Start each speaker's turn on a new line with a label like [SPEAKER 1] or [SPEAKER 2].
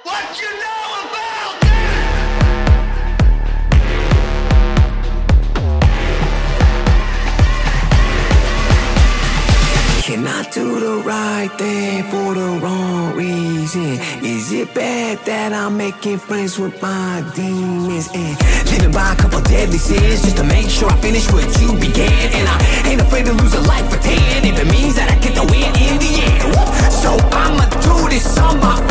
[SPEAKER 1] What you know about Can I do the right thing for the wrong reason? Is it bad that I'm making friends with my demons and living by a couple deadly sins just to make sure I finish what you began? And I ain't afraid to lose a life for 10 if it means that I get the win in the end. So I'ma do this on my